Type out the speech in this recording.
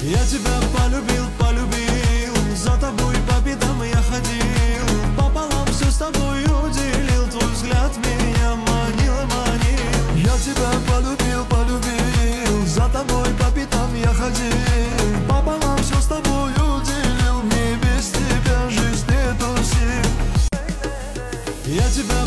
Я тебя полюбил, полюбил, за тобой по пятам я ходил, пополам все с тобой уделил, твой взгляд меня манил и манил. Я тебя полюбил, полюбил, за тобой по пятам я ходил, пополам все с тобой уделил, мне без тебя жизнь нету сил. Я тебя